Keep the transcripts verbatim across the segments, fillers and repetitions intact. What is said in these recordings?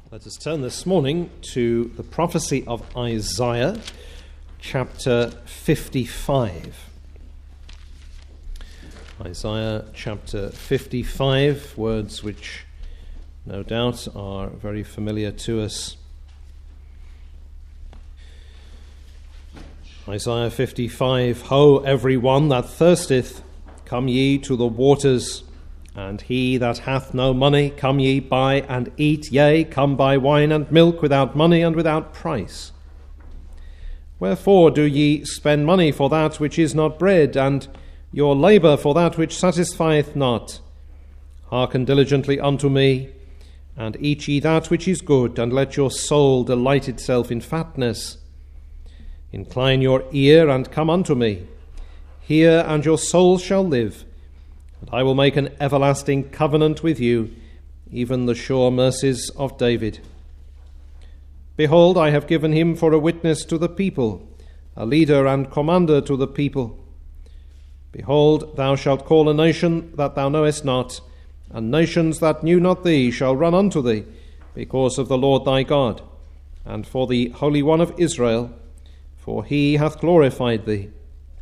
Let us turn this morning to the prophecy of Isaiah, chapter fifty-five. Isaiah chapter fifty-five, words which no doubt are very familiar to us. Isaiah fifty-five, Ho, every one that thirsteth, come ye to the waters. And he that hath no money, come ye buy and eat, yea, come buy wine and milk without money and without price. Wherefore do ye spend money for that which is not bread, and your labour for that which satisfieth not? Hearken diligently unto me, and eat ye that which is good, and let your soul delight itself in fatness. Incline your ear, and come unto me. Hear, and your soul shall live. And I will make an everlasting covenant with you, even the sure mercies of David. Behold, I have given him for a witness to the people, a leader and commander to the people. Behold, thou shalt call a nation that thou knowest not, and nations that knew not thee shall run unto thee, because of the Lord thy God, and for the Holy One of Israel, for he hath glorified thee.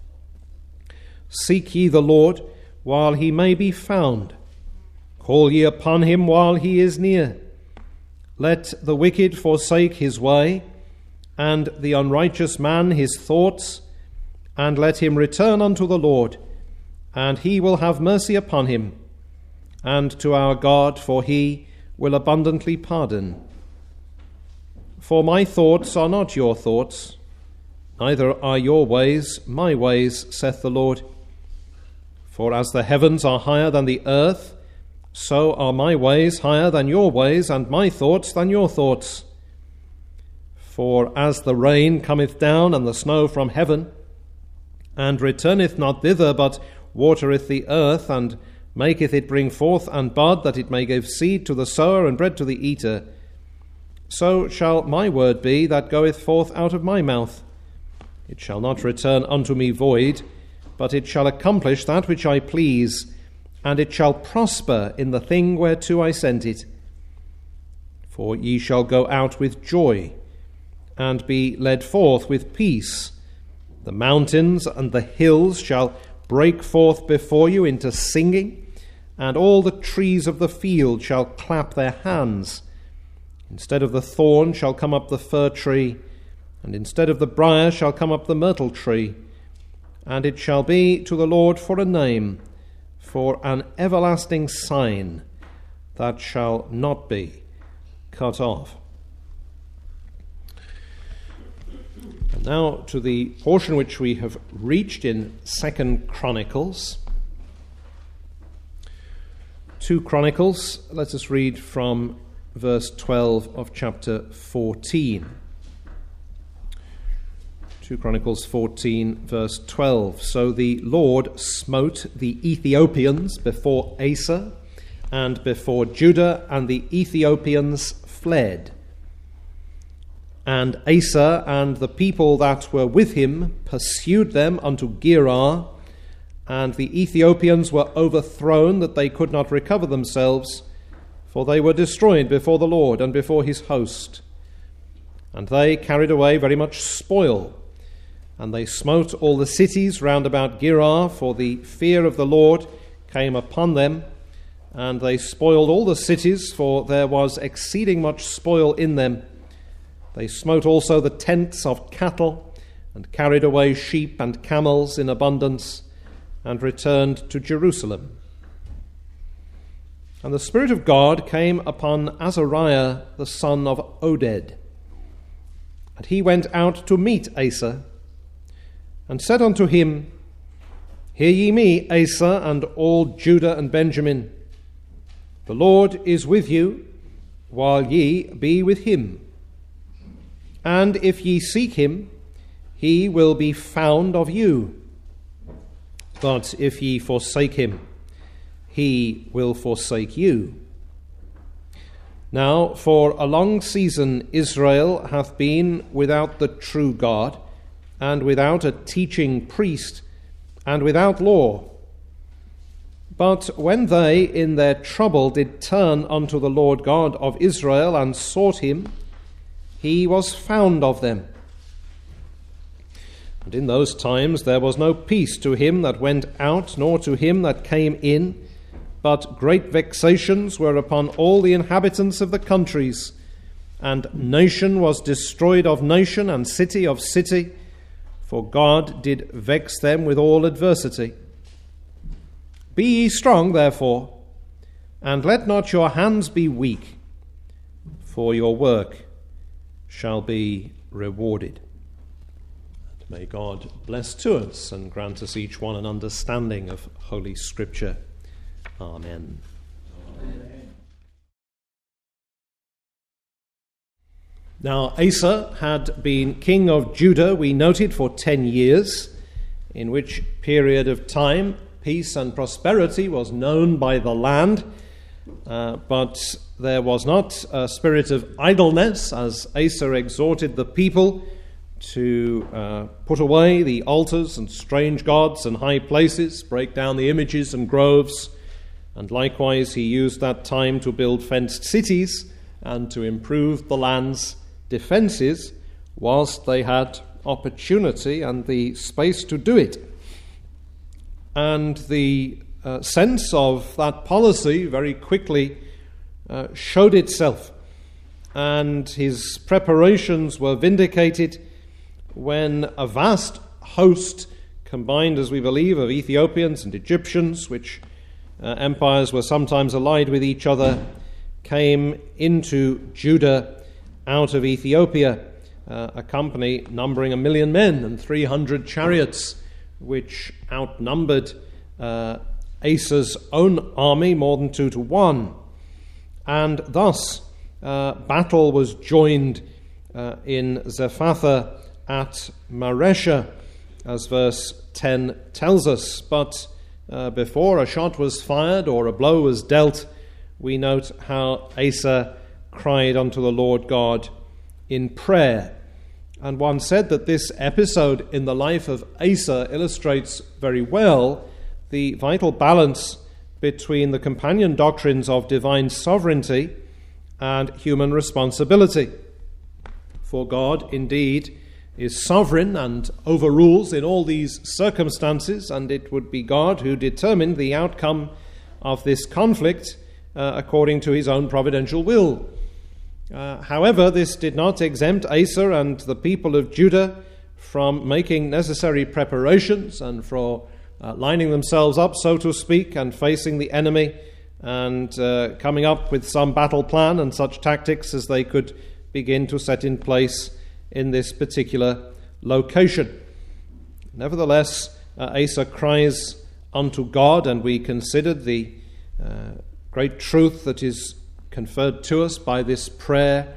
Seek ye the Lord, while he may be found. Call ye upon him while he is near. Let the wicked forsake his way, and the unrighteous man his thoughts, and let him return unto the Lord, and he will have mercy upon him, and to our God, for he will abundantly pardon. For my thoughts are not your thoughts, neither are your ways my ways, saith the Lord. For as the heavens are higher than the earth, so are my ways higher than your ways, and my thoughts than your thoughts. For as the rain cometh down and the snow from heaven, and returneth not thither, but watereth the earth, and maketh it bring forth and bud, that it may give seed to the sower and bread to the eater, so shall my word be that goeth forth out of my mouth. It shall not return unto me void, but it shall accomplish that which I please, and it shall prosper in the thing whereto I sent it. For ye shall go out with joy, and be led forth with peace. The mountains and the hills shall break forth before you into singing, and all the trees of the field shall clap their hands. Instead of the thorn shall come up the fir tree, and instead of the briar shall come up the myrtle tree. And it shall be to the Lord for a name, for an everlasting sign that shall not be cut off. And now to the portion which we have reached in Second Chronicles. Two Chronicles, let us read from verse twelve of chapter fourteen. Second Chronicles fourteen, verse twelve. So the Lord smote the Ethiopians before Asa and before Judah, and the Ethiopians fled. And Asa and the people that were with him pursued them unto Gerar, and the Ethiopians were overthrown, that they could not recover themselves, for they were destroyed before the Lord and before his host. And they carried away very much spoil. And they smote all the cities round about Gerar, for the fear of the Lord came upon them. And they spoiled all the cities, for there was exceeding much spoil in them. They smote also the tents of cattle, and carried away sheep and camels in abundance, and returned to Jerusalem. And the Spirit of God came upon Azariah the son of Oded. And he went out to meet Asa, and said unto him, Hear ye me, Asa, and all Judah and Benjamin. The Lord is with you, while ye be with him. And if ye seek him, he will be found of you. But if ye forsake him, he will forsake you. Now for a long season Israel hath been without the true God, and without a teaching priest, and without law. But when they in their trouble did turn unto the Lord God of Israel and sought him, he was found of them. And in those times there was no peace to him that went out, nor to him that came in, but great vexations were upon all the inhabitants of the countries, and nation was destroyed of nation, and city of city, for God did vex them with all adversity. Be ye strong, therefore, and let not your hands be weak, for your work shall be rewarded. And may God bless to us and grant us each one an understanding of Holy Scripture. Amen. Amen. Now, Asa had been king of Judah, we noted, for ten years, in which period of time peace and prosperity was known by the land, uh, but there was not a spirit of idleness, as Asa exhorted the people to uh, put away the altars and strange gods and high places, break down the images and groves, and likewise he used that time to build fenced cities and to improve the land's defences whilst they had opportunity and the space to do it. And the uh, sense of that policy very quickly uh, showed itself, and his preparations were vindicated when a vast host, combined, as we believe, of Ethiopians and Egyptians, which uh, empires were sometimes allied with each other, came into Judah out of Ethiopia, uh, a company numbering a million men and three hundred chariots, which outnumbered uh, Asa's own army more than two to one. And thus, uh, battle was joined uh, in Zephathah at Maresha, as verse ten tells us. But uh, before a shot was fired or a blow was dealt, we note how Asa cried unto the Lord God in prayer. And one said that this episode in the life of Asa illustrates very well the vital balance between the companion doctrines of divine sovereignty and human responsibility. For God, indeed, is sovereign and overrules in all these circumstances, and it would be God who determined the outcome of this conflict uh, according to his own providential will. Uh, however, this did not exempt Asa and the people of Judah from making necessary preparations and for uh, lining themselves up, so to speak, and facing the enemy and uh, coming up with some battle plan and such tactics as they could begin to set in place in this particular location. Nevertheless, uh, Asa cries unto God, and we considered the uh, great truth that is conferred to us by this prayer.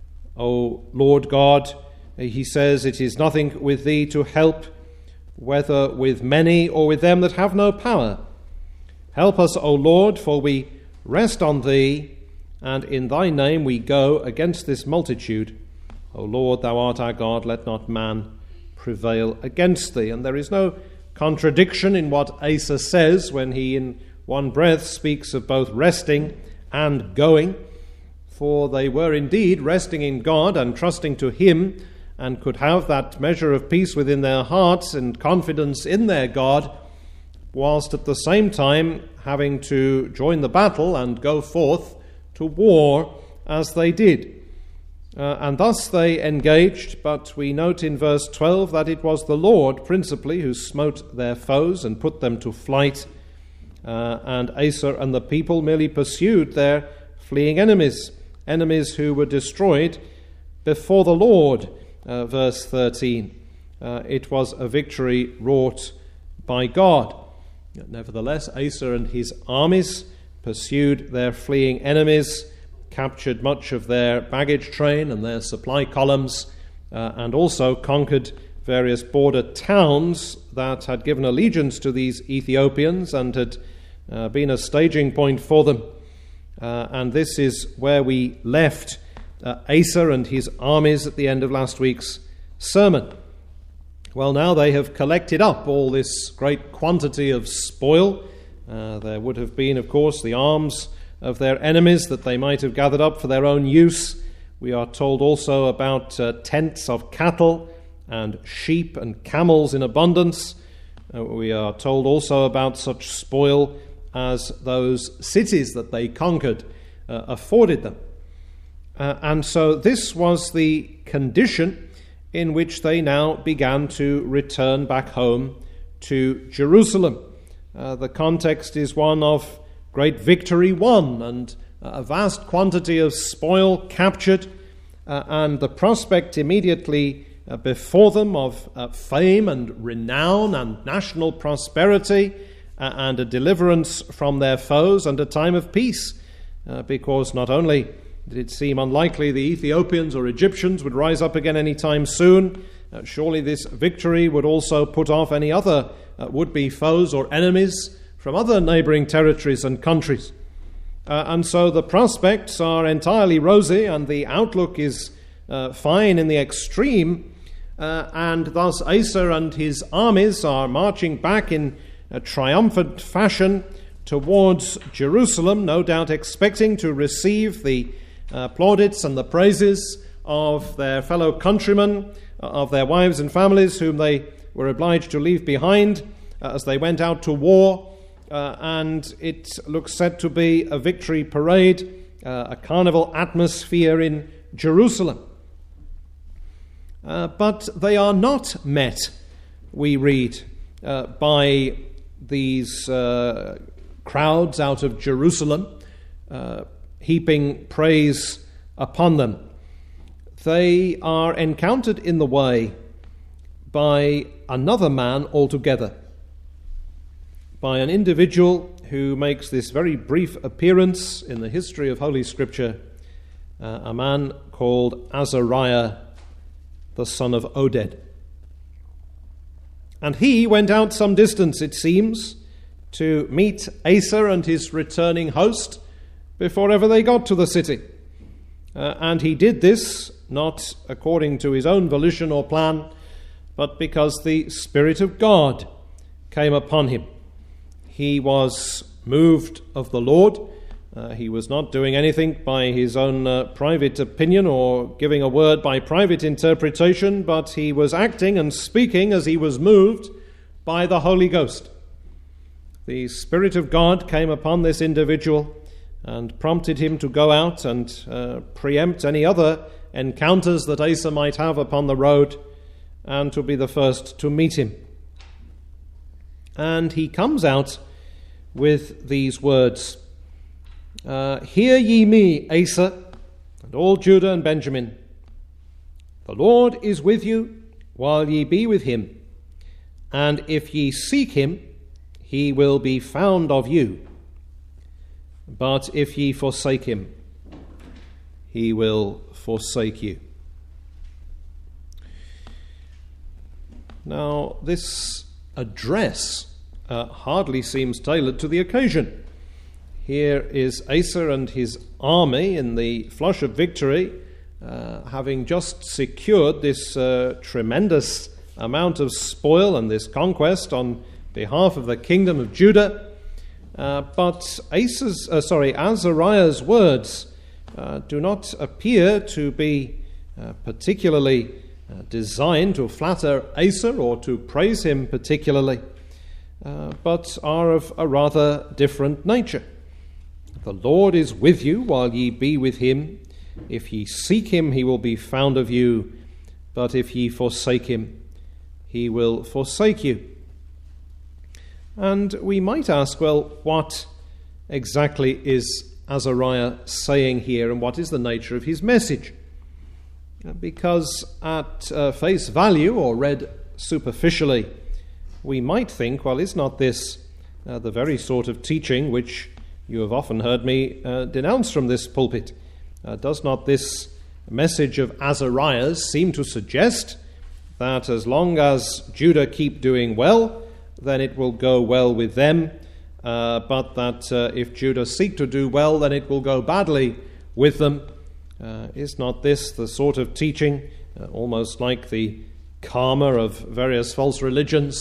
O Lord God, he says, it is nothing with thee to help, whether with many or with them that have no power. Help us, O Lord, for we rest on thee, and in thy name we go against this multitude. O Lord, thou art our God, let not man prevail against thee. And there is no contradiction in what Asa says when he in one breath speaks of both resting and going, for they were indeed resting in God and trusting to him, and could have that measure of peace within their hearts and confidence in their God, whilst at the same time having to join the battle and go forth to war as they did. Uh, and thus they engaged, but we note in verse twelve that it was the Lord principally who smote their foes and put them to flight, uh, and Asa and the people merely pursued their fleeing enemies, enemies who were destroyed before the Lord. Uh, verse thirteen, uh, it was a victory wrought by God. Nevertheless, Asa and his armies pursued their fleeing enemies, captured much of their baggage train and their supply columns, uh, and also conquered various border towns that had given allegiance to these Ethiopians and had uh, been a staging point for them. Uh, and this is where we left uh, Asa and his armies at the end of last week's sermon. Well, now they have collected up all this great quantity of spoil Uh, there would have been, of course, the arms of their enemies that they might have gathered up for their own use. We are told also about uh, tents of cattle and sheep and camels in abundance. Uh, we are told also about such spoil as those cities that they conquered uh, afforded them. Uh, and so this was the condition in which they now began to return back home to Jerusalem. Uh, the context is one of great victory won and a vast quantity of spoil captured, uh, and the prospect immediately uh, before them of uh, fame and renown and national prosperity uh, and a deliverance from their foes and a time of peace, uh, because not only did it seem unlikely the Ethiopians or Egyptians would rise up again any time soon, uh, surely this victory would also put off any other uh, would-be foes or enemies from other neighboring territories and countries. Uh, and so the prospects are entirely rosy, and the outlook is uh, fine in the extreme, uh, and thus Asa and his armies are marching back in a triumphant fashion towards Jerusalem, no doubt expecting to receive the uh, plaudits and the praises of their fellow countrymen, uh, of their wives and families whom they were obliged to leave behind uh, as they went out to war. Uh, and it looks set to be a victory parade, uh, a carnival atmosphere in Jerusalem. Uh, but they are not met, we read, uh, by these uh, crowds out of Jerusalem, uh, heaping praise upon them. They are encountered in the way by another man altogether, by an individual who makes this very brief appearance in the history of Holy Scripture, uh, a man called Azariah, the son of Oded. And he went out some distance, it seems, to meet Asa and his returning host before ever they got to the city. Uh, and he did this not according to his own volition or plan, but because the Spirit of God came upon him. He was moved of the Lord. Uh, he was not doing anything by his own uh, private opinion or giving a word by private interpretation, but he was acting and speaking as he was moved by the Holy Ghost. The Spirit of God came upon this individual and prompted him to go out and uh, preempt any other encounters that Asa might have upon the road, and to be the first to meet him. And he comes out with these words, uh, Hear ye me, Asa, and all Judah and Benjamin. The Lord is with you while ye be with him, and if ye seek him, he will be found of you. But if ye forsake him, he will forsake you. Now, this address uh, hardly seems tailored to the occasion. Here is Asa and his army in the flush of victory, uh, having just secured this uh, tremendous amount of spoil and this conquest on behalf of the kingdom of Judah. Uh, but Asa's, uh, sorry, Azariah's words uh, do not appear to be uh, particularly uh, designed to flatter Asa or to praise him particularly, uh, but are of a rather different nature. The Lord is with you while ye be with him. If ye seek him, he will be found of you. But if ye forsake him, he will forsake you. And we might ask, well, what exactly is Azariah saying here, and what is the nature of his message? Because at uh, face value, or read superficially, we might think, well, is not this uh, the very sort of teaching which you have often heard me uh, denounce from this pulpit? Uh, does not this message of Azariah's seem to suggest that as long as Judah keep doing well, then it will go well with them, uh, but that uh, if Judah seek to do well, then it will go badly with them? Uh, is not this the sort of teaching, uh, almost like the karma of various false religions,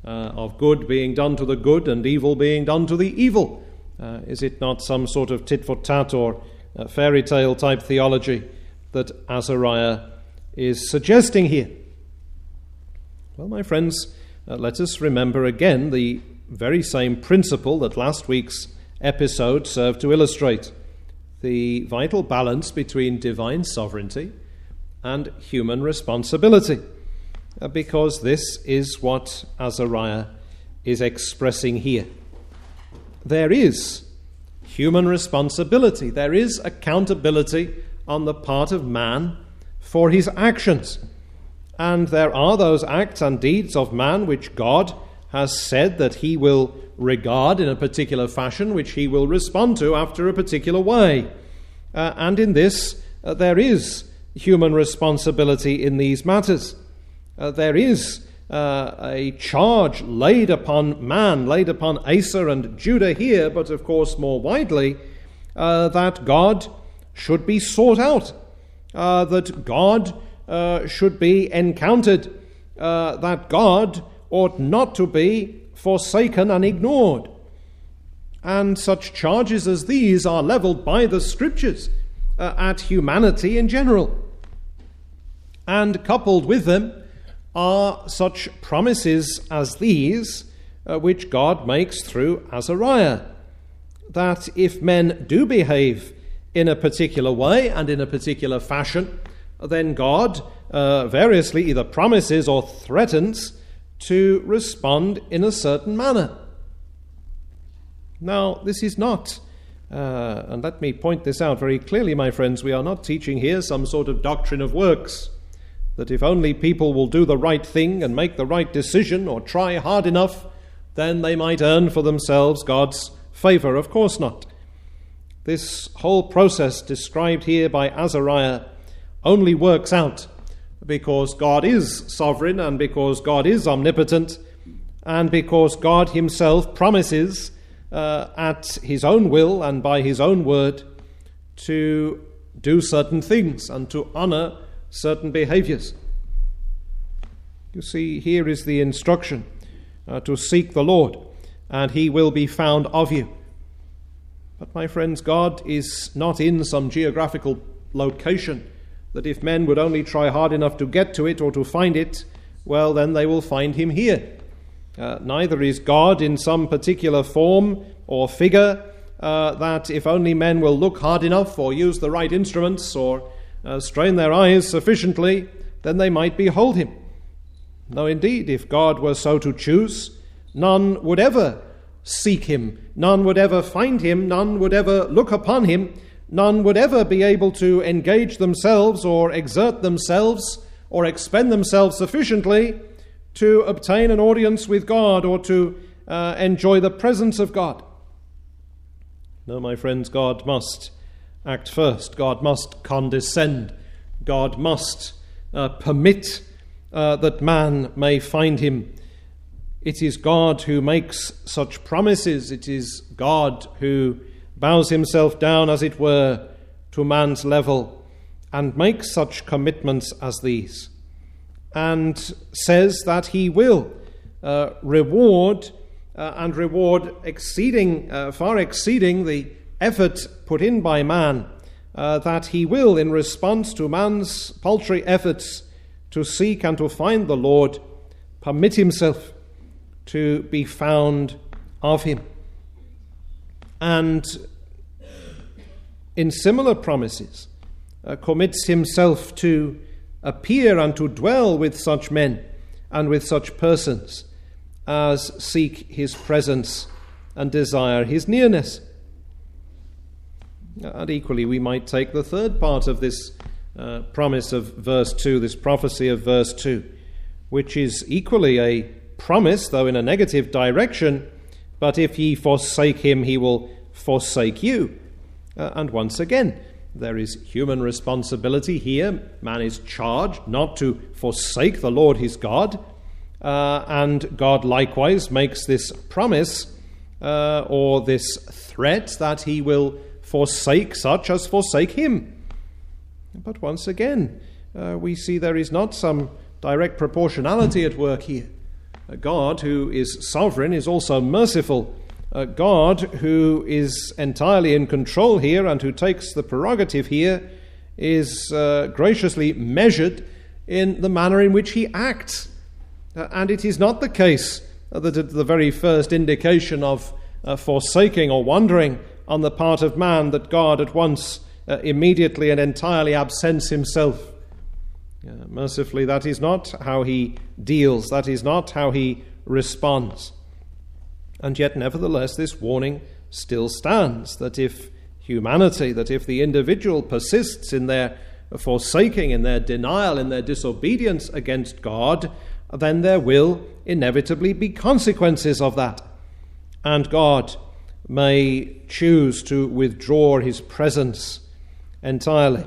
uh, of good being done to the good and evil being done to the evil. Uh, is it not some sort of tit-for-tat or uh, fairy tale type theology that Azariah is suggesting here? Well, my friends, uh, let us remember again the very same principle that last week's episode served to illustrate: the vital balance between divine sovereignty and human responsibility, uh, because this is what Azariah is expressing here. There is human responsibility, there is accountability on the part of man for his actions. And there are those acts and deeds of man which God has said that he will regard in a particular fashion, which he will respond to after a particular way. Uh, and in this, uh, there is human responsibility in these matters. Uh, there is uh, a charge laid upon man, laid upon Asa and Judah here, but of course more widely, uh, that God should be sought out, uh, that God uh, should be encountered, uh, that God ought not to be forsaken and ignored. And such charges as these are levelled by the Scriptures uh, at humanity in general. And coupled with them are such promises as these, uh, which God makes through Azariah, that if men do behave in a particular way and in a particular fashion, then God uh, variously either promises or threatens to respond in a certain manner. Now, this is not, uh, and let me point this out very clearly, my friends, we are not teaching here some sort of doctrine of works, that if only people will do the right thing and make the right decision or try hard enough, then they might earn for themselves God's favour. Of course not. This whole process described here by Azariah only works out because God is sovereign and because God is omnipotent and because God himself promises uh, at his own will and by his own word to do certain things and to honour certain behaviors. You see, here is the instruction uh, to seek the Lord, and he will be found of you. But my friends, God is not in some geographical location that if men would only try hard enough to get to it or to find it, well, then they will find him here. Uh, neither is God in some particular form or figure uh, that if only men will look hard enough or use the right instruments or Uh, strain their eyes sufficiently, then they might behold him. No, indeed, if God were so to choose, none would ever seek him, none would ever find him, none would ever look upon him, none would ever be able to engage themselves or exert themselves or expend themselves sufficiently to obtain an audience with God or to uh, enjoy the presence of God. No, my friends, God must act first. God must condescend. God must uh, permit uh, that man may find him. It is God who makes such promises. It is God who bows himself down, as it were, to man's level and makes such commitments as these, and says that he will uh, reward uh, and reward exceeding, uh, far exceeding the effort put in by man, uh, that he will, in response to man's paltry efforts to seek and to find the Lord, permit himself to be found of him. And in similar promises, uh, commits himself to appear and to dwell with such men and with such persons as seek his presence and desire his nearness. And equally, we might take the third part of this uh, promise of verse two, this prophecy of verse two, which is equally a promise, though in a negative direction, but if ye forsake him, he will forsake you. Uh, and once again, there is human responsibility here. Man is charged not to forsake the Lord his God, uh, and God likewise makes this promise uh, or this threat that he will forsake such as forsake him. But once again, uh, we see there is not some direct proportionality at work here. God, who is sovereign, is also merciful. Uh, God, who is entirely in control here and who takes the prerogative here, is uh, graciously measured in the manner in which he acts. Uh, and it is not the case that at the very first indication of uh, forsaking or wandering on the part of man that God at once uh, immediately and entirely absents himself. Uh, mercifully, that is not how he deals, that is not how he responds. And yet, nevertheless, this warning still stands, that if humanity, that if the individual persists in their forsaking, in their denial, in their disobedience against God, then there will inevitably be consequences of that. And God may choose to withdraw his presence entirely.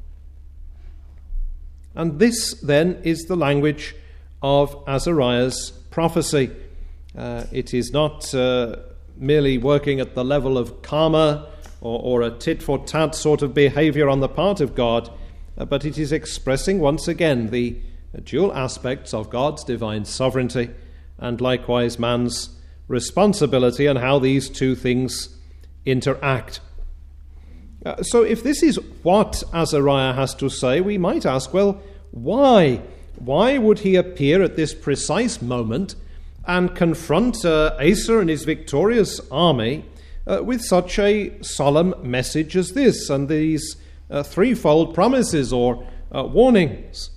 And this, then, is the language of Azariah's prophecy. Uh, it is not uh, merely working at the level of karma or, or a tit-for-tat sort of behavior on the part of God, uh, but it is expressing once again the dual aspects of God's divine sovereignty and likewise man's responsibility and how these two things interact. Uh, so if this is what Azariah has to say, we might ask, well, why? Why would he appear at this precise moment and confront uh, Asa and his victorious army uh, with such a solemn message as this and these uh, threefold promises or uh, warnings?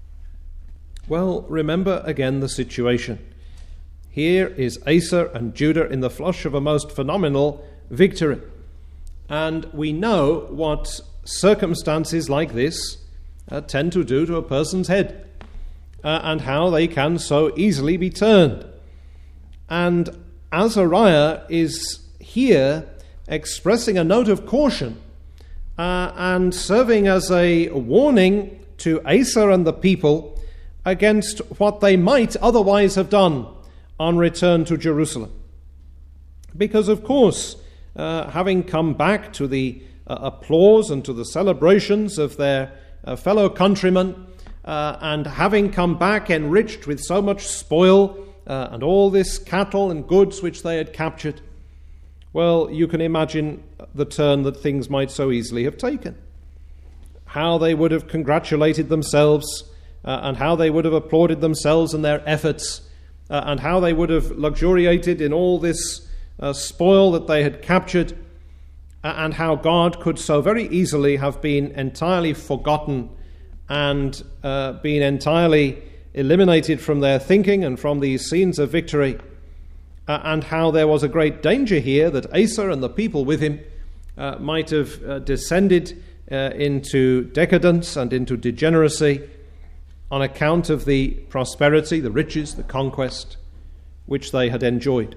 Well, remember again the situation. Here is Asa and Judah in the flush of a most phenomenal victory. And we know what circumstances like this uh, tend to do to a person's head uh, and how they can so easily be turned. And Azariah is here expressing a note of caution uh, and serving as a warning to Asa and the people against what they might otherwise have done on return to Jerusalem. Because, of course, uh, having come back to the uh, applause and to the celebrations of their uh, fellow countrymen, uh, and having come back enriched with so much spoil uh, and all this cattle and goods which they had captured, well, you can imagine the turn that things might so easily have taken. How they would have congratulated themselves uh, and how they would have applauded themselves and their efforts, Uh, and how they would have luxuriated in all this uh, spoil that they had captured, uh, and how God could so very easily have been entirely forgotten and uh, been entirely eliminated from their thinking and from these scenes of victory, uh, and how there was a great danger here that Asa and the people with him uh, might have uh, descended uh, into decadence and into degeneracy on account of the prosperity, the riches, the conquest which they had enjoyed.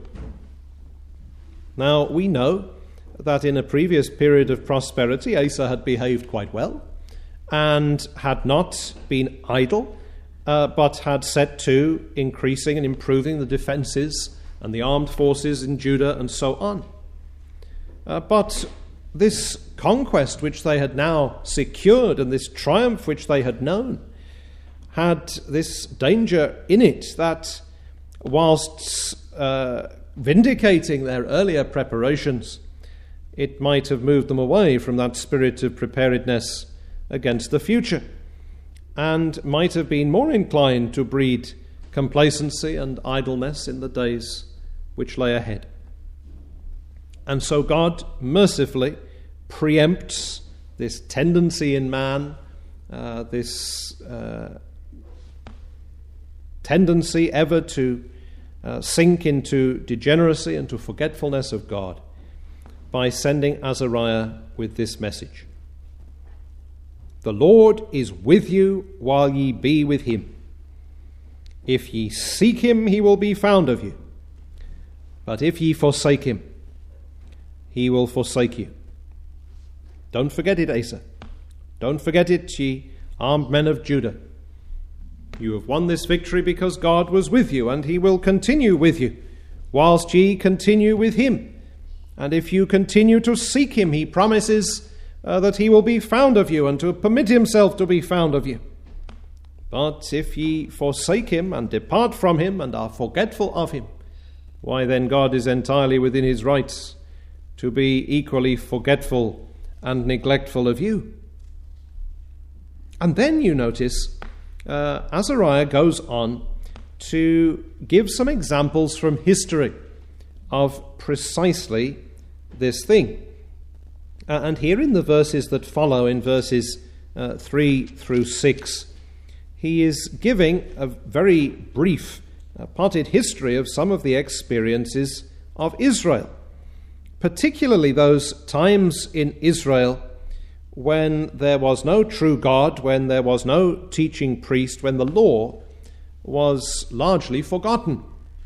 Now, we know that in a previous period of prosperity, Asa had behaved quite well and had not been idle, uh, but had set to increasing and improving the defenses and the armed forces in Judah and so on. Uh, but this conquest which they had now secured and this triumph which they had known had this danger in it that whilst uh, vindicating their earlier preparations, it might have moved them away from that spirit of preparedness against the future and might have been more inclined to breed complacency and idleness in the days which lay ahead. And so God mercifully preempts this tendency in man, uh, this uh, tendency ever to uh, sink into degeneracy and to forgetfulness of God by sending Azariah with this message. The Lord is with you while ye be with him. If ye seek him, he will be found of you. But if ye forsake him, he will forsake you. Don't forget it, Asa. Don't forget it, ye armed men of Judah. You have won this victory because God was with you, and he will continue with you, whilst ye continue with him. And if you continue to seek him, he promises uh, that he will be found of you and to permit himself to be found of you. But if ye forsake him and depart from him and are forgetful of him, why then God is entirely within his rights to be equally forgetful and neglectful of you. And then you notice uh, Azariah goes on to give some examples from history of precisely this thing. Uh, and here in the verses that follow, in verses uh, three through six, he is giving a very brief, uh, potted history of some of the experiences of Israel, particularly those times in Israel when there was no true God, when there was no teaching priest, when the law was largely forgotten.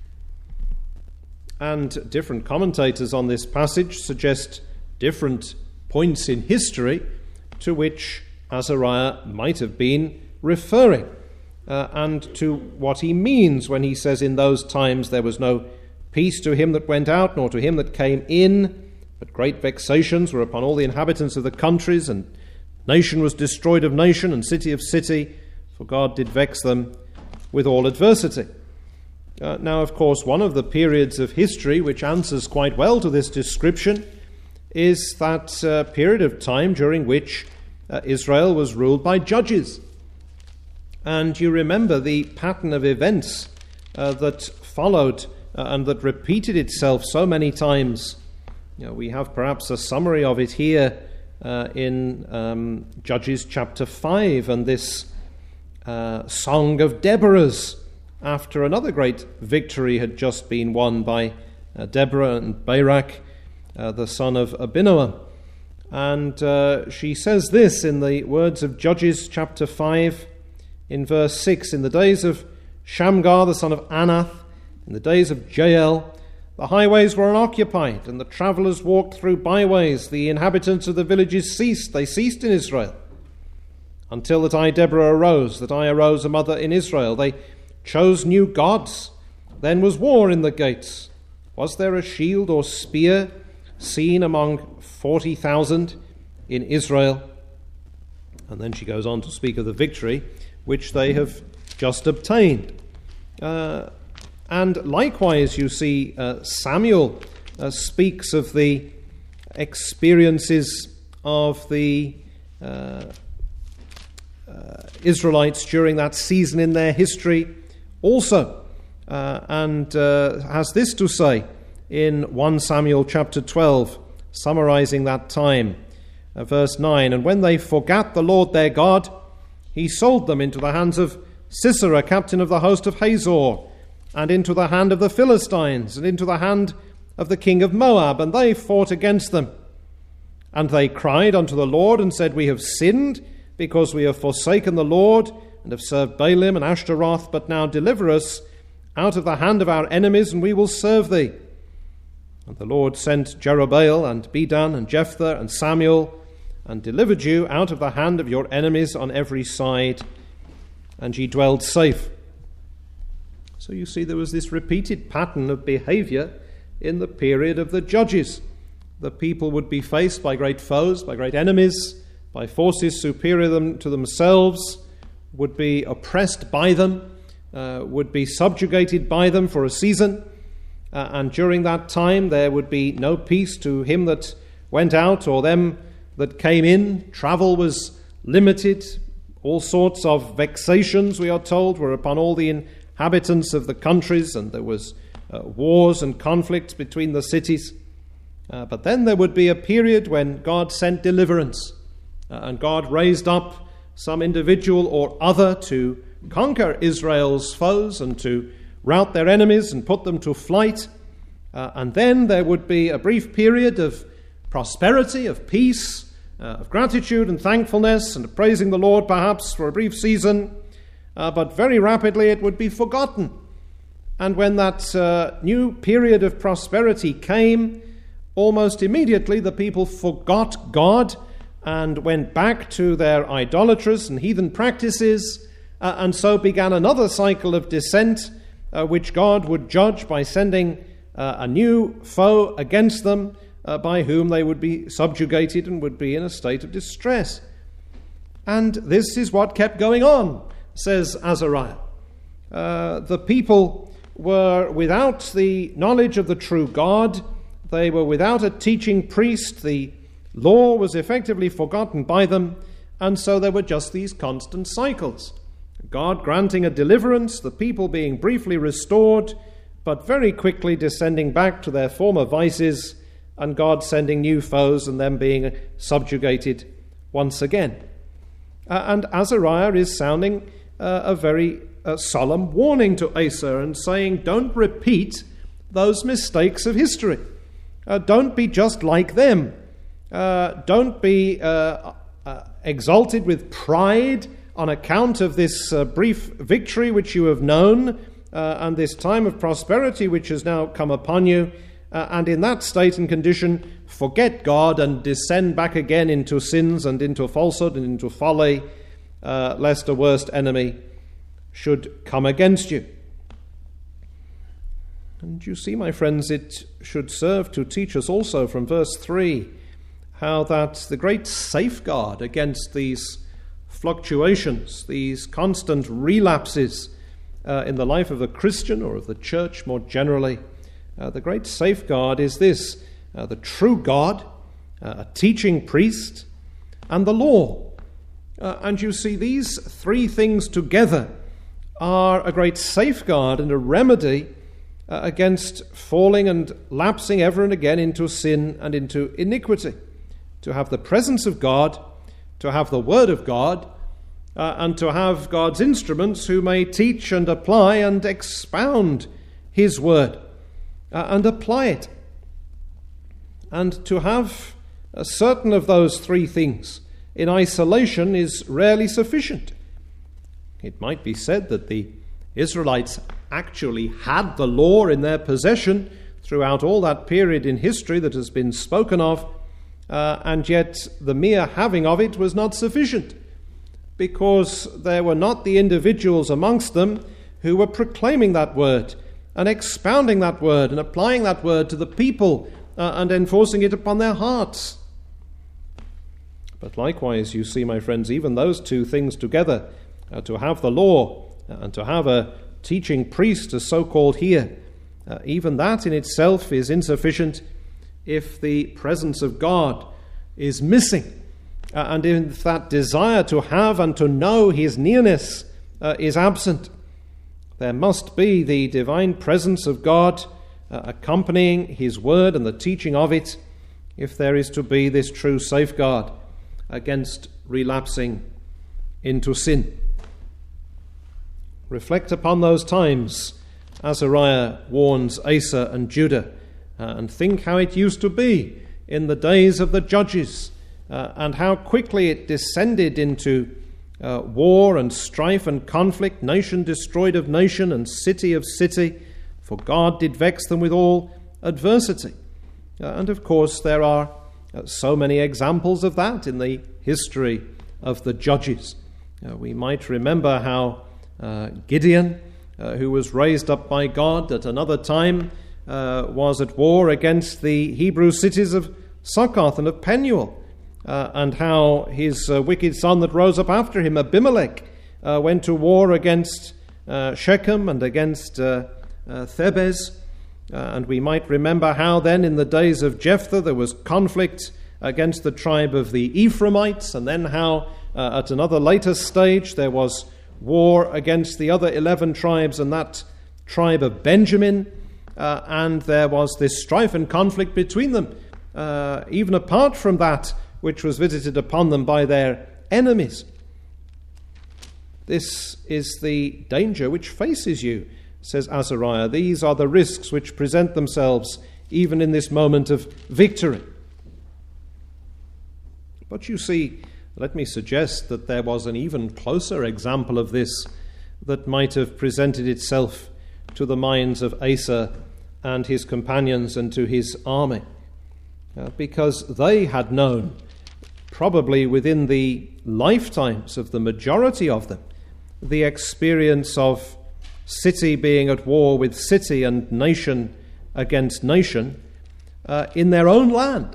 And different commentators on this passage suggest different points in history to which Azariah might have been referring, uh, and to what he means when he says, in those times there was no peace to him that went out, nor to him that came in, but great vexations were upon all the inhabitants of the countries, and nation was destroyed of nation, and city of city, for God did vex them with all adversity. Uh, now, of course, one of the periods of history which answers quite well to this description is that uh, period of time during which uh, Israel was ruled by judges. And you remember the pattern of events uh, that followed uh, and that repeated itself so many times. You know, we have perhaps a summary of it here uh, in um, Judges chapter five, and this uh, song of Deborah's after another great victory had just been won by uh, Deborah and Barak, uh, the son of Abinoam. And uh, she says this in the words of Judges chapter five, in verse six, in the days of Shamgar the son of Anath, in the days of Jael, the highways were unoccupied, and the travellers walked through byways. The inhabitants of the villages ceased. They ceased in Israel. Until that I, Deborah, arose, that I arose a mother in Israel. They chose new gods. Then was war in the gates. Was there a shield or spear seen among forty thousand in Israel? And then she goes on to speak of the victory which they have just obtained. Uh, And likewise, you see, uh, Samuel uh, speaks of the experiences of the uh, uh, Israelites during that season in their history also, uh, and uh, has this to say in First Samuel chapter twelve, summarizing that time, uh, verse nine, and when they forgat the Lord their God, he sold them into the hands of Sisera, captain of the host of Hazor, and into the hand of the Philistines, and into the hand of the king of Moab, and they fought against them. And they cried unto the Lord, and said, We have sinned, because we have forsaken the Lord, and have served Baalim and Ashtaroth, but now deliver us out of the hand of our enemies, and we will serve thee. And the Lord sent Jerubbaal, and Bedan, and Jephthah, and Samuel, and delivered you out of the hand of your enemies on every side, and ye dwelled safe. So you see there was this repeated pattern of behavior in the period of the judges. The people would be faced by great foes, by great enemies, by forces superior them to themselves, would be oppressed by them, uh, would be subjugated by them for a season. Uh, and during that time there would be no peace to him that went out or them that came in. Travel was limited. All sorts of vexations, we are told, were upon all the inhabitants of the countries, and there was uh, wars and conflicts between the cities. Uh, but then there would be a period when God sent deliverance, uh, and God raised up some individual or other to conquer Israel's foes and to rout their enemies and put them to flight. Uh, and then there would be a brief period of prosperity, of peace, uh, of gratitude and thankfulness, and praising the Lord perhaps for a brief season. Uh, but very rapidly it would be forgotten. And when that uh, new period of prosperity came, almost immediately the people forgot God and went back to their idolatrous and heathen practices, uh, and so began another cycle of descent, uh, which God would judge by sending uh, a new foe against them, uh, by whom they would be subjugated and would be in a state of distress. And this is what kept going on. says Azariah. Uh, the people were without the knowledge of the true God. They were without a teaching priest. The law was effectively forgotten by them, and so there were just these constant cycles. God granting a deliverance, the people being briefly restored, but very quickly descending back to their former vices, and God sending new foes and them being subjugated once again. Uh, and Azariah is sounding uh, a very uh, solemn warning to Asa and saying, don't repeat those mistakes of history. Uh, don't be just like them. Uh, don't be uh, uh, exalted with pride on account of this uh, brief victory which you have known uh, and this time of prosperity which has now come upon you. Uh, and in that state and condition, forget God and descend back again into sins and into falsehood and into folly, uh, lest a worst enemy should come against you. And you see, my friends, it should serve to teach us also from verse three how that the great safeguard against these fluctuations, these constant relapses uh, in the life of the Christian or of the church more generally, uh, the great safeguard is this, uh, the true God, uh, a teaching priest, and the law. Uh, and you see, these three things together are a great safeguard and a remedy uh, against falling and lapsing ever and again into sin and into iniquity. To have the presence of God, to have the Word of God, uh, and to have God's instruments who may teach and apply and expound His Word uh, and apply it. And to have uh, certain of those three things in isolation is rarely sufficient. It might be said that the Israelites actually had the law in their possession throughout all that period in history that has been spoken of, uh, and yet the mere having of it was not sufficient, because there were not the individuals amongst them who were proclaiming that word and expounding that word and applying that word to the people uh, and enforcing it upon their hearts. But likewise, you see, my friends, even those two things together, uh, to have the law and to have a teaching priest, as so-called here, uh, even that in itself is insufficient if the presence of God is missing, uh, and if that desire to have and to know His nearness uh, is absent. There must be the divine presence of God uh, accompanying His word and the teaching of it, if there is to be this true safeguard against relapsing into sin. Reflect upon those times, Azariah warns Asa and Judah, uh, and think how it used to be in the days of the judges, uh, and how quickly it descended into uh, war and strife and conflict, nation destroyed of nation and city of city, for God did vex them with all adversity. Uh, and of course there are uh, so many examples of that in the history of the judges. Uh, we might remember how Uh, Gideon, uh, who was raised up by God at another time, uh, was at war against the Hebrew cities of Succoth and of Penuel, uh, and how his uh, wicked son that rose up after him, Abimelech, uh, went to war against uh, Shechem and against uh, uh, Thebez. Uh, and we might remember how then in the days of Jephthah there was conflict against the tribe of the Ephraimites, and then how uh, at another later stage there was war against the other eleven tribes and that tribe of Benjamin, uh, and there was this strife and conflict between them, uh, even apart from that which was visited upon them by their enemies. This is the danger which faces you, says Azariah. These are the risks which present themselves even in this moment of victory. But you see, let me suggest that there was an even closer example of this that might have presented itself to the minds of Asa and his companions and to his army, uh, because they had known, probably within the lifetimes of the majority of them, the experience of city being at war with city and nation against nation uh, in their own land.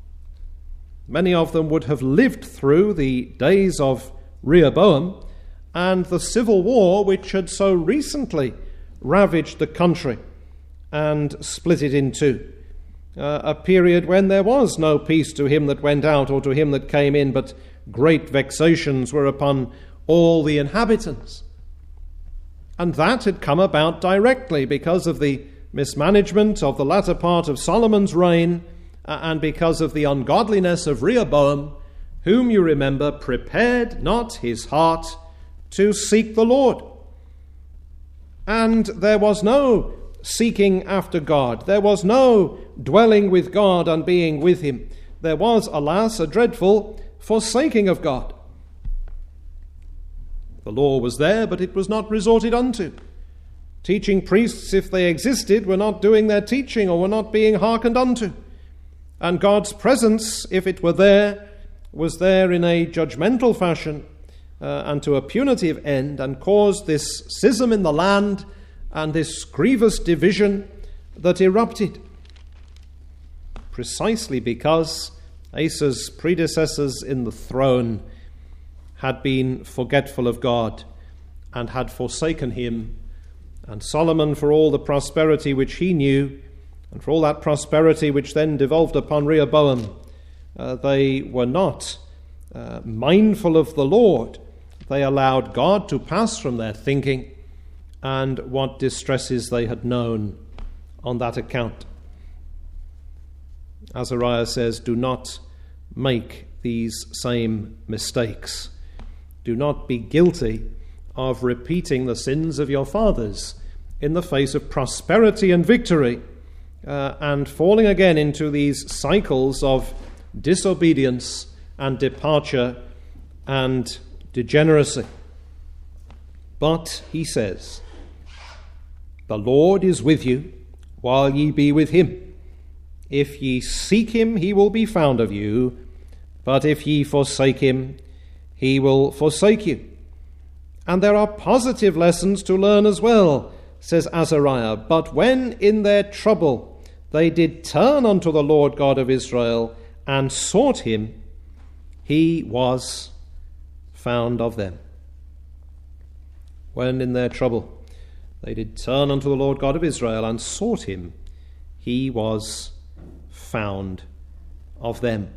Many of them would have lived through the days of Rehoboam and the civil war which had so recently ravaged the country and split it in two. Uh, a period when there was no peace to him that went out or to him that came in, but great vexations were upon all the inhabitants. And that had come about directly because of the mismanagement of the latter part of Solomon's reign uh, and because of the ungodliness of Rehoboam, whom you remember prepared not his heart to seek the Lord. And there was no seeking after God. There was no dwelling with God and being with him. There was, alas, a dreadful forsaking of God. The law was there, but it was not resorted unto. Teaching priests, if they existed, were not doing their teaching or were not being hearkened unto. And God's presence, if it were there, was there in a judgmental fashion uh, and to a punitive end, and caused this schism in the land and this grievous division that erupted. Precisely because Asa's predecessors in the throne had been forgetful of God and had forsaken him, and Solomon, for all the prosperity which he knew, and for all that prosperity which then devolved upon Rehoboam, uh, they were not uh, mindful of the Lord. They allowed God to pass from their thinking, and what distresses they had known on that account. Azariah says, do not make these same mistakes. Do not be guilty of repeating the sins of your fathers in the face of prosperity and victory, uh, and falling again into these cycles of disobedience and departure and degeneracy. But, he says, the Lord is with you while ye be with him. If ye seek him, he will be found of you, but if ye forsake him, he will forsake you. And there are positive lessons to learn as well, says Azariah. But when in their trouble they did turn unto the Lord God of Israel and sought him, he was found of them. When in their trouble they did turn unto the Lord God of Israel and sought him, he was found of them.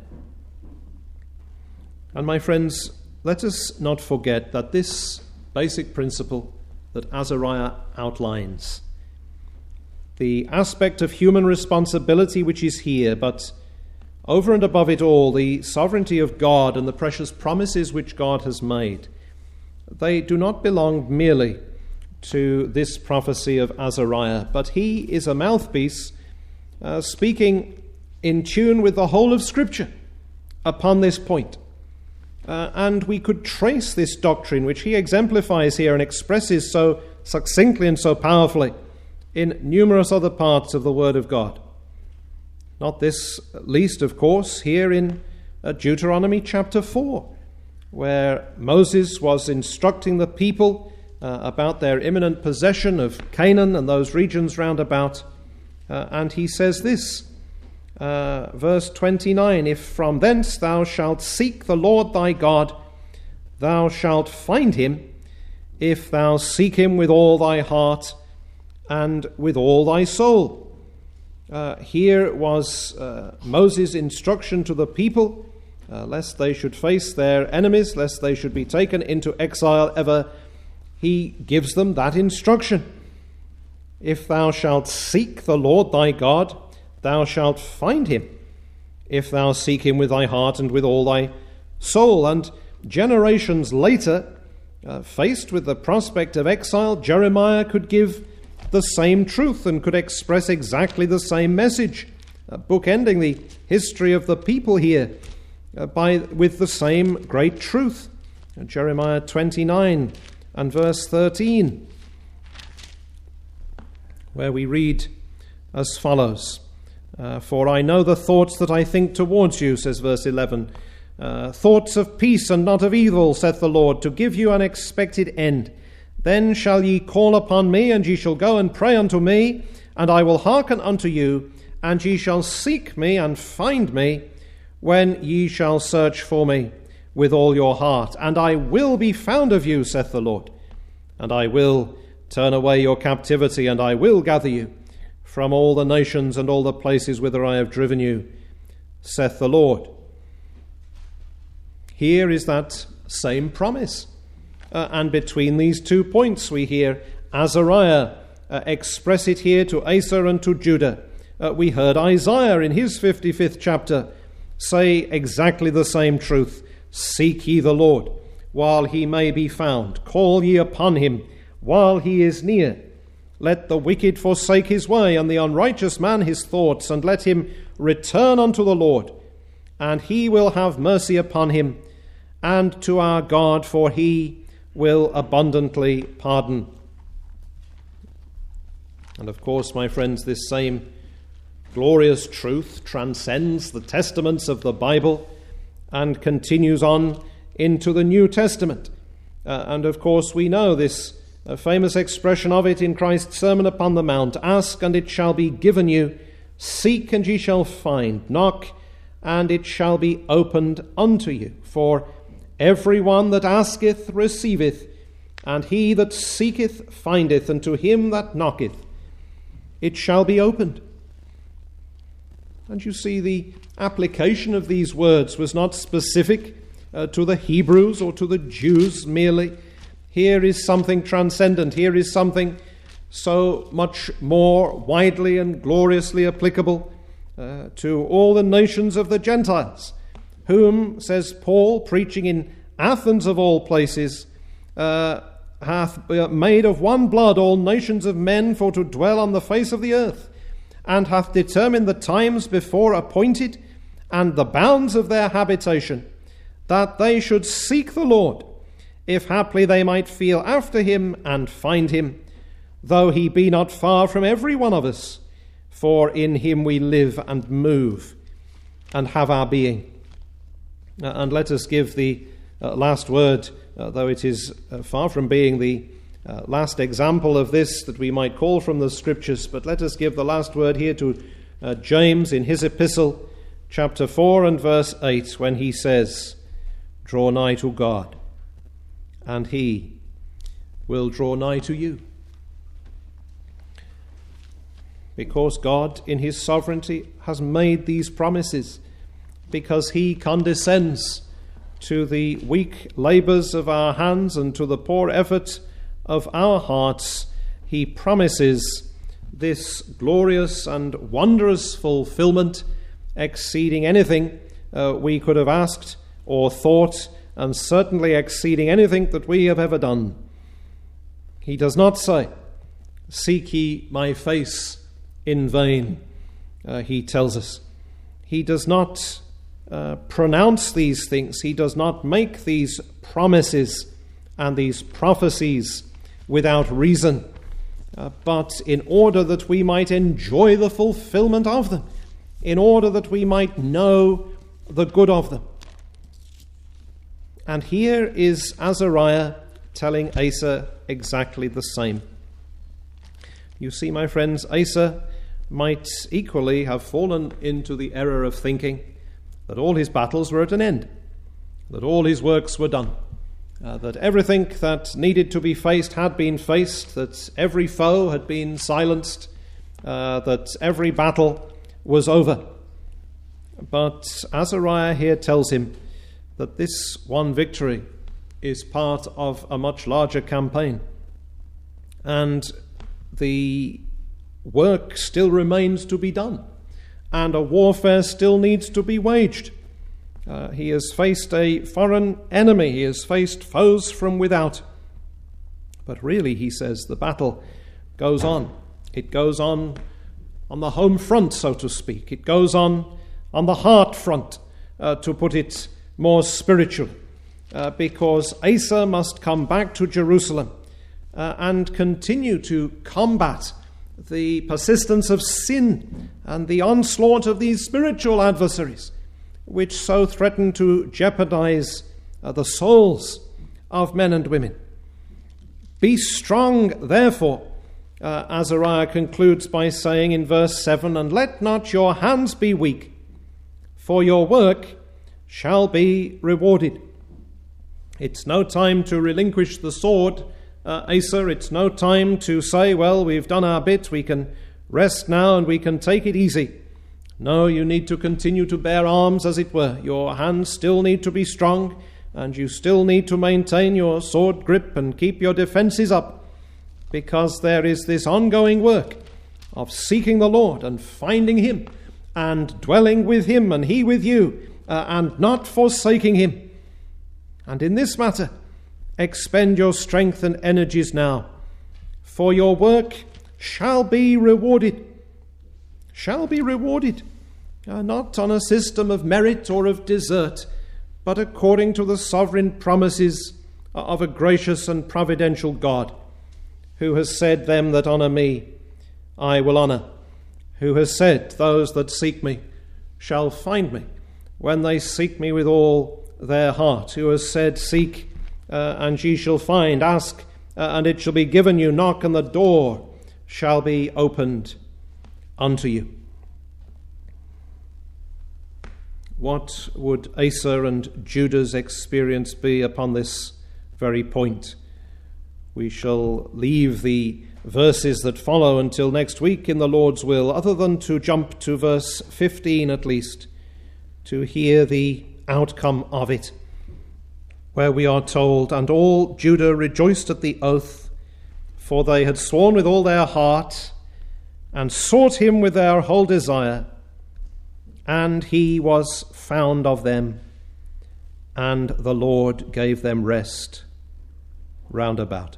And my friends, let us not forget that this basic principle that Azariah outlines, the aspect of human responsibility which is here, but over and above it all, the sovereignty of God and the precious promises which God has made, they do not belong merely to this prophecy of Azariah, but he is a mouthpiece uh, speaking in tune with the whole of Scripture upon this point. Uh, and we could trace this doctrine, which he exemplifies here and expresses so succinctly and so powerfully, in numerous other parts of the Word of God. Not this least, of course, here in uh, Deuteronomy chapter four, where Moses was instructing the people uh, about their imminent possession of Canaan and those regions round about. Uh, and he says this, Uh, verse twenty-nine, if from thence thou shalt seek the Lord thy God, thou shalt find him, if thou seek him with all thy heart and with all thy soul. Uh, here was uh, Moses' instruction to the people, uh, lest they should face their enemies, lest they should be taken into exile ever. He gives them that instruction. If thou shalt seek the Lord thy God, thou shalt find him, if thou seek him with thy heart and with all thy soul. And generations later, uh, faced with the prospect of exile, Jeremiah could give the same truth and could express exactly the same message, uh, bookending the history of the people here uh, by with the same great truth. Uh, Jeremiah twenty-nine and verse thirteen, where we read as follows. Uh, For I know the thoughts that I think towards you, says verse eleven, uh, thoughts of peace and not of evil, saith the Lord, to give you an expected end. Then shall ye call upon me, and ye shall go and pray unto me, and I will hearken unto you, and ye shall seek me and find me, when ye shall search for me with all your heart, and I will be found of you, saith the Lord. And I will turn away your captivity, and I will gather you from all the nations and all the places whither I have driven you, saith the Lord. Here is that same promise. Uh, and between these two points we hear Azariah uh, express it here to Asa and to Judah. Uh, we heard Isaiah in his fifty-fifth chapter say exactly the same truth. Seek ye the Lord while he may be found. Call ye upon him while he is near. Let the wicked forsake his way, and the unrighteous man his thoughts, and let him return unto the Lord, and he will have mercy upon him, and to our God, for he will abundantly pardon. And of course, my friends, this same glorious truth transcends the testaments of the Bible and continues on into the New Testament. Uh, and of course, we know this uh, famous expression of it in Christ's Sermon upon the Mount: ask, and it shall be given you; seek, and ye shall find; knock, and it shall be opened unto you. For every one that asketh receiveth, and he that seeketh findeth, and to him that knocketh it shall be opened. And you see, the application of these words was not specific uh, to the Hebrews or to the Jews merely. Here is something transcendent. Here is something so much more widely and gloriously applicable uh, to all the nations of the Gentiles, whom, says Paul, preaching in Athens of all places, uh, hath made of one blood all nations of men for to dwell on the face of the earth, and hath determined the times before appointed, and the bounds of their habitation, that they should seek the Lord, if haply they might feel after him and find him, though he be not far from every one of us, for in him we live and move and have our being. Uh, and let us give the uh, last word, uh, though it is uh, far from being the Uh, last example of this that we might call from the Scriptures, but let us give the last word here to uh, James in his epistle, chapter four and verse eight, when he says, draw nigh to God, and he will draw nigh to you. Because God in his sovereignty has made these promises, because he condescends to the weak labours of our hands and to the poor effort of our hearts, he promises this glorious and wondrous fulfillment, exceeding anything uh, we could have asked or thought, and certainly exceeding anything that we have ever done. He does not say, seek ye my face in vain, uh, he tells us. He does not uh, pronounce these things. He does not make these promises and these prophecies without reason, uh, but in order that we might enjoy the fulfillment of them, in order that we might know the good of them. And here is Azariah telling Asa exactly the same. You see, my friends, Asa might equally have fallen into the error of thinking that all his battles were at an end, that all his works were done. Uh, that everything that needed to be faced had been faced, that every foe had been silenced, uh, that every battle was over. But Azariah here tells him that this one victory is part of a much larger campaign, and the work still remains to be done, and a warfare still needs to be waged. Uh, he has faced a foreign enemy. He has faced foes from without. But really, he says, the battle goes on. It goes on on the home front, so to speak. It goes on on the heart front, uh, to put it more spiritual, uh, because Asa must come back to Jerusalem uh, and continue to combat the persistence of sin and the onslaught of these spiritual adversaries, which so threaten to jeopardize uh, the souls of men and women. Be strong, therefore, uh, Azariah concludes by saying in verse seven, and let not your hands be weak, for your work shall be rewarded. It's no time to relinquish the sword, uh, Asa. It's no time to say, well, we've done our bit, we can rest now and we can take it easy. No, you need to continue to bear arms, as it were. Your hands still need to be strong, and you still need to maintain your sword grip and keep your defenses up, because there is this ongoing work of seeking the Lord and finding him and dwelling with him and he with you, uh, and not forsaking him. And in this matter, expend your strength and energies now, for your work shall be rewarded. Shall be rewarded, uh, not on a system of merit or of desert, but according to the sovereign promises of a gracious and providential God, who has said, them that honour me I will honour, who has said, those that seek me shall find me, when they seek me with all their heart, who has said, seek, uh, and ye shall find, ask, uh, and it shall be given you, knock, and the door shall be opened unto you. What would Asa and Judah's experience be upon this very point? We shall leave the verses that follow until next week in the Lord's will, other than to jump to verse fifteen at least, to hear the outcome of it, where we are told, and all Judah rejoiced at the oath, for they had sworn with all their heart, and sought him with their whole desire, and he was found of them, and the Lord gave them rest round about.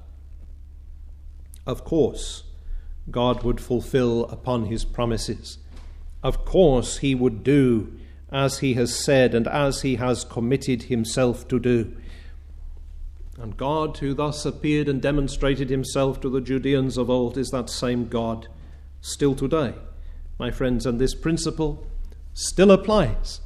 Of course, God would fulfill upon his promises. Of course, he would do as he has said and as he has committed himself to do. And God, who thus appeared and demonstrated himself to the Judeans of old, is that same God still today, my friends, and this principle still applies.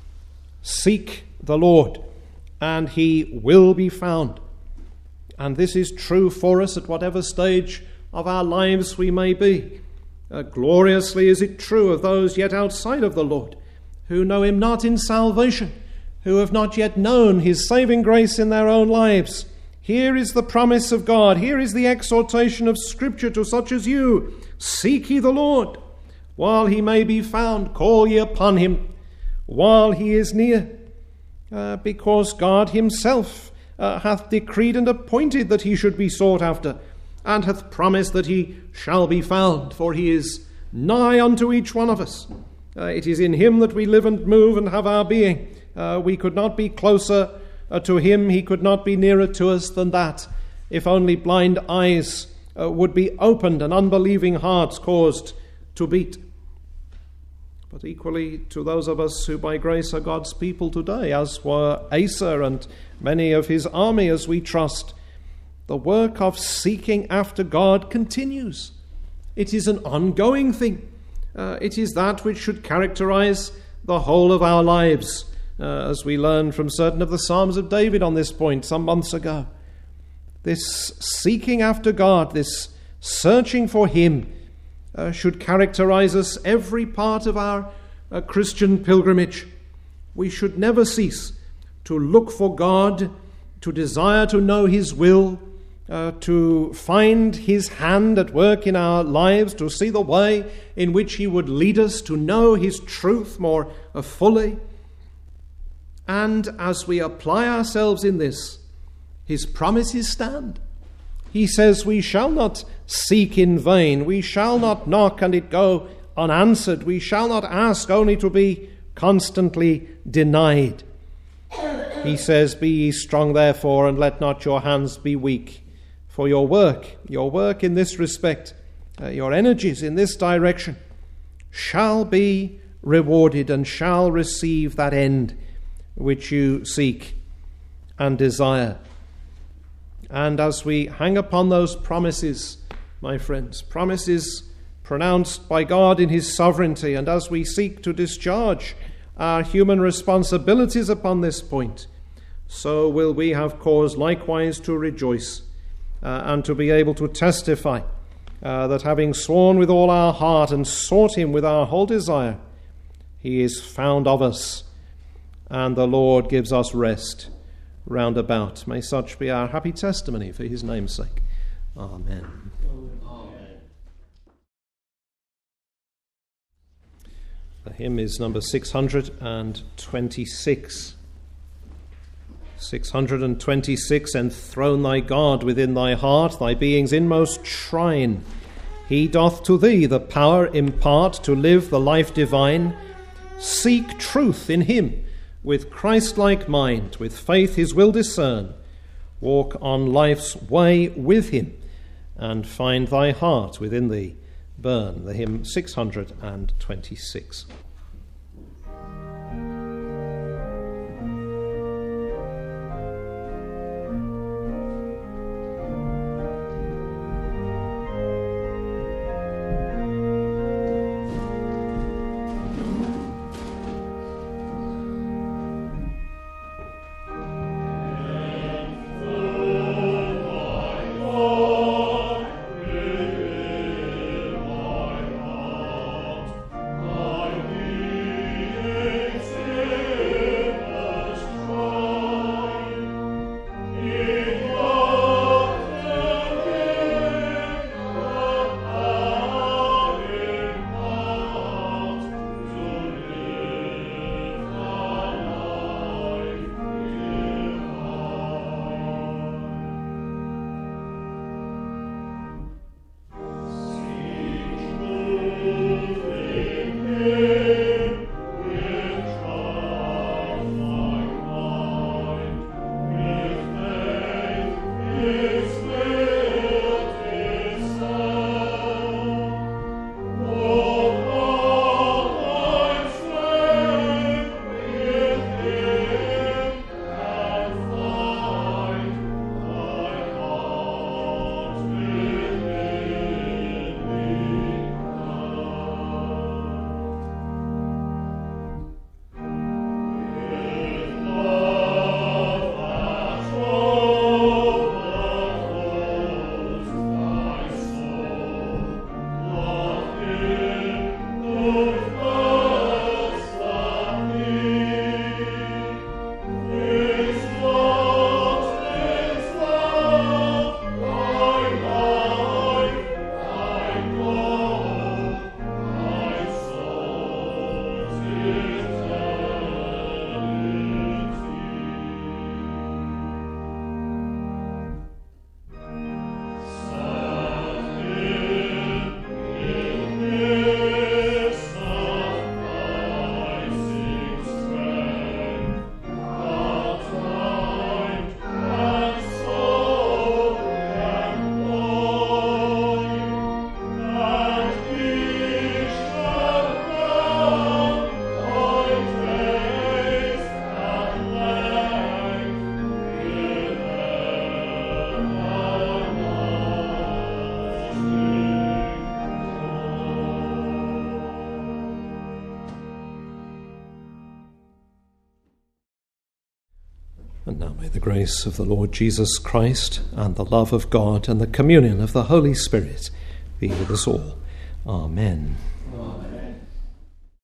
Seek the Lord, and he will be found. And this is true for us at whatever stage of our lives we may be. Uh, gloriously is it true of those yet outside of the Lord, who know him not in salvation, who have not yet known his saving grace in their own lives. Here is the promise of God. Here is the exhortation of Scripture to such as you. Seek ye the Lord while he may be found. Call ye upon him while he is near. Uh, because God himself Uh, hath decreed and appointed that he should be sought after, and hath promised that he shall be found, for he is nigh unto each one of us. Uh, it is in him that we live and move and have our being. Uh, we could not be closer uh, to him, he could not be nearer to us than that, if only blind eyes uh, would be opened and unbelieving hearts caused to beat. But equally to those of us who by grace are God's people today, as were Asa and many of his army, as we trust, the work of seeking after God continues. It is an ongoing thing. Uh, it is that which should characterize the whole of our lives, uh, as we learned from certain of the Psalms of David on this point some months ago. This seeking after God, this searching for him, Uh, should characterize us every part of our uh, Christian pilgrimage. We should never cease to look for God, to desire to know his will, uh, to find his hand at work in our lives, to see the way in which he would lead us, to know his truth more uh, fully. And as we apply ourselves in this, his promises stand. He says we shall not seek in vain. We shall not knock and it go unanswered. We shall not ask only to be constantly denied. He says, be ye strong therefore, and let not your hands be weak. For your work, your work in this respect, uh, your energies in this direction, shall be rewarded and shall receive that end which you seek and desire. And as we hang upon those promises, my friends, promises pronounced by God in his sovereignty, and as we seek to discharge our human responsibilities upon this point, so will we have cause likewise to rejoice uh, and to be able to testify uh, that having sworn with all our heart and sought him with our whole desire, he is found of us, and the Lord gives us rest round about. May such be our happy testimony for his name's sake. Amen. Amen. The hymn is number six hundred twenty-six. six hundred twenty-six, Enthrone thy God within thy heart, thy being's inmost shrine. He doth to thee the power impart to live the life divine. Seek truth in him, with Christ-like mind, with faith his will discern. Walk on life's way with him, and find thy heart within thee burn. The hymn six hundred twenty-six. And now may the grace of the Lord Jesus Christ and the love of God and the communion of the Holy Spirit be with us all. Amen. Amen.